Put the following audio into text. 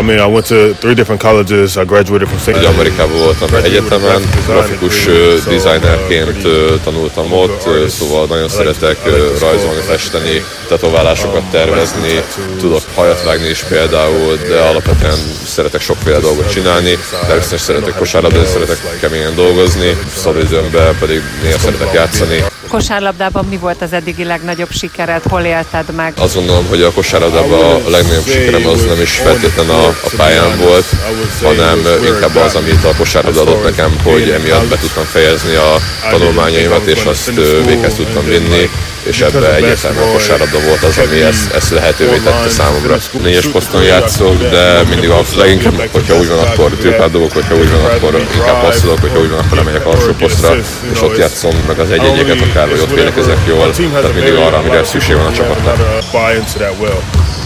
I mean, I went to 3 different colleges. I graduated from St. Amerikában voltam egyetemen, grafikus designerként tanultam ott, szóval nagyon szeretek rajzolni, festeni, tetoválásokat tervezni, tudok hajat vágni is például, de alapvetően szeretek sokféle dolgot csinálni, természetesen szeretek kosárlabdázni, szeretek keményen dolgozni, szabadidőmben pedig néha szeretek játszani. Kosárlabdában mi volt az eddigi legnagyobb sikered, hol élted meg? Azt gondolom, hogy a kosárlabdában a legnagyobb sikerem az nem is feltétlenül a pályán volt, hanem inkább az, amit a kosárlabda adott nekem, hogy emiatt be tudtam fejezni a tanulmányaimat, és azt véghez tudtam vinni, és ebben egyértelműen a kosárlabda volt az, ami ezt lehetővé tette számomra. 4-es poszton játszok, de mindig leginkább, hogyha úgy van, akkor tripádolok, hogyha úgy van, akkor inkább passzolok, hogyha úgy van, akkor lemegyek alsó posztra, és ott játszom meg az egy-egyeket, akár, hogy ott védekezek jól, tehát mindig arra, amire szükség van a csapatnak.